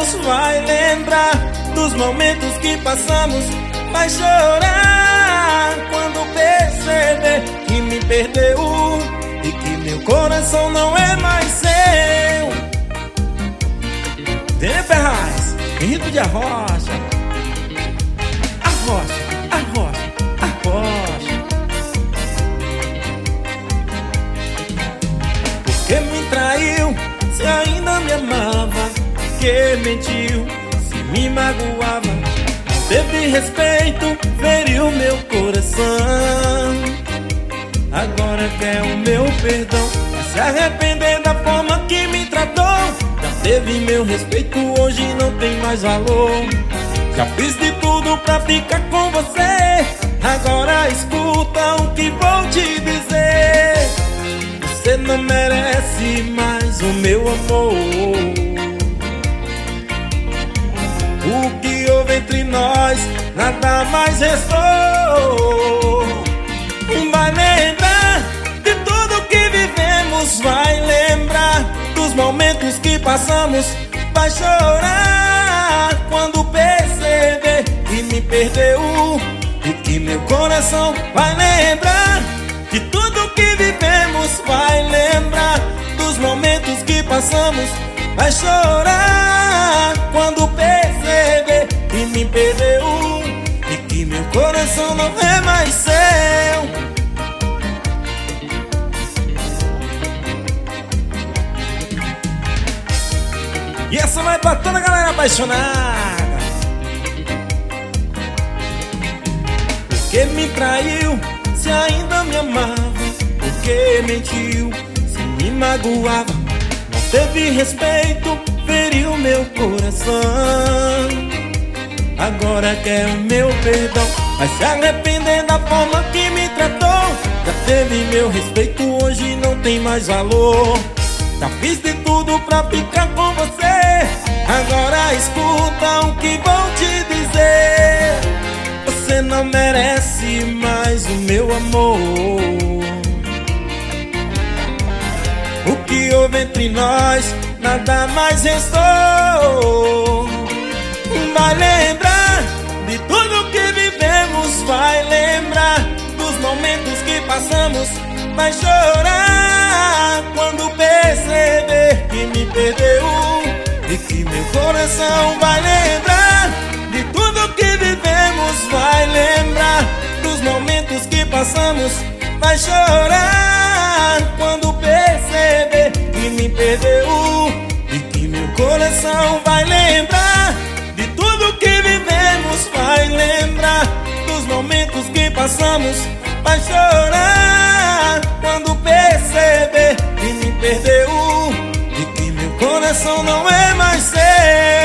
vivemos vai lembrar dos momentos que passamos. Vai chorar quando perceber que me perdeu e que meu coração não é mais seu. Dene Ferraz, Henrique de Arrocha. Arrocha, arrocha, arrocha. Por que me traiu se ainda me amava? Por que mentiu se me magoava? Não teve respeito, feriu meu coração. Agora quer o meu perdão, vai se arrepender da forma que me tratou. Já teve meu respeito, hoje não tem mais valor. Já fiz de tudo pra ficar com você. Agora escuta o que vou te dizer. Você não merece mais o meu amor. O que houve entre nós, nada mais restou. Vai lembrar de tudo que vivemos, vai lembrar dos momentos que passamos. Vai chorar quando perceber que me perdeu e que meu coração vai lembrar de tudo que vivemos. Vai lembrar dos momentos que passamos. Vai chorar quando perceber que me perdeu e que meu coração não é mais seu. E essa vai pra toda a galera apaixonada. Por que me traiu se ainda me amava? Por que mentiu se me magoava? Não teve respeito, feriu meu coração. Agora quer o meu perdão, vai se arrepender da forma que me tratou. Já teve meu respeito, hoje não tem mais valor. Já fiz de tudo pra ficar com você. Agora escuta o que vou te dizer. Você não merece mais o meu amor. O que houve entre nós, nada mais restou. Vai lembrar de tudo que vivemos. Vai lembrar dos momentos que passamos. Vai chorar quando perceber que me perdeu e que meu coração vai lembrar de tudo que vivemos. Vai lembrar dos momentos que passamos. Vai chorar quando perceber que me perdeu e que meu coração vai lembrar de tudo que vivemos. Vai lembrar dos momentos que passamos. Vai chorar quando perceber que me perdeu e que meu coração não é mais seu.